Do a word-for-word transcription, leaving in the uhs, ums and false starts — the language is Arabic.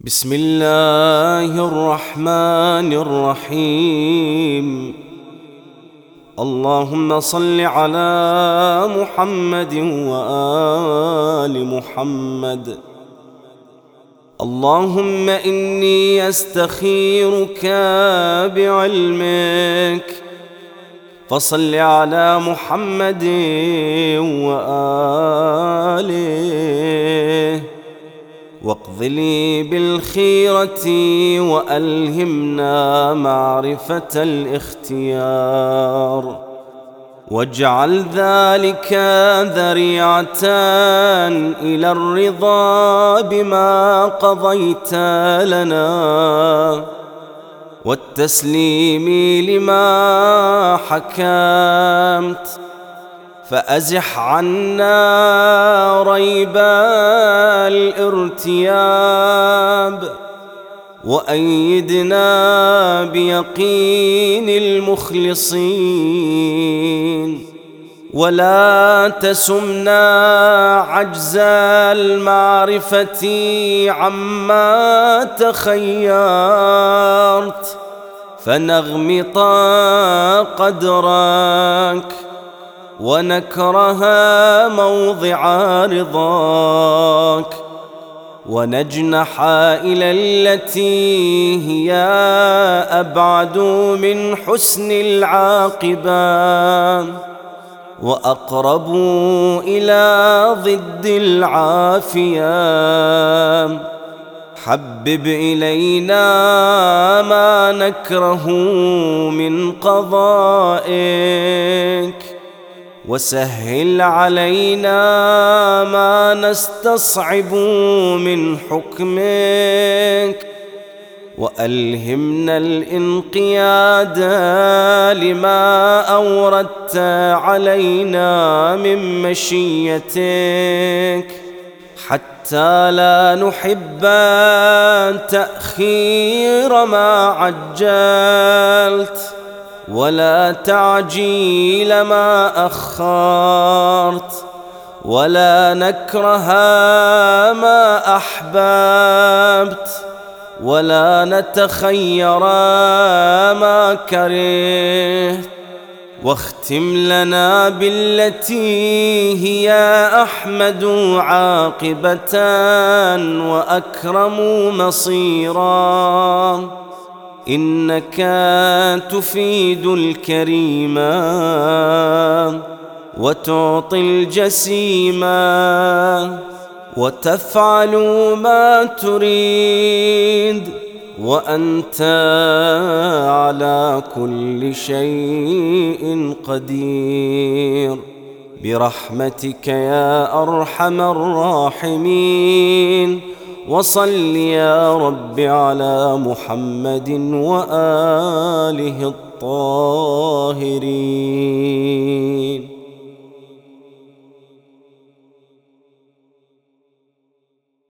بسم الله الرحمن الرحيم. اللهم صل على محمد وآل محمد. اللهم إني أستخيرك بعلمك، فصل على محمد وآله، واقض لي بالخيرة وألهمنا معرفة الاختيار، واجعل ذلك ذريعة إلى الرضا بما قضيت لنا، والتسليم لما حكمت، فأزح عنا ريب الارتياب، وأيدنا بيقين المخلصين، ولا تسمنا عجز المعرفة عما تخيرت، فنغمط قدرك ونكره موضع رضاك، ونجنح إلى التي هي أبعد من حسن العاقبة، وأقرب إلى ضد العافية. حبب إلينا ما نكره من قضائك، وسهل علينا ما نستصعب من حكمك، وألهمنا الانقياد لما أوردت علينا من مشيتك، حتى لا نحب تأخير ما عجلت، ولا تعجيل ما أخرت، ولا نكره ما أحببت، ولا نتخير ما كرهت، واختم لنا بالتي هي أحمد عاقبة وأكرم مصيرا، إنك تفيد الكريم وتعطي الجسيم، وتفعل ما تريد، وأنت على كل شيء قدير، برحمتك يا أرحم الراحمين. وصل يا رب على محمد وآله الطاهرين.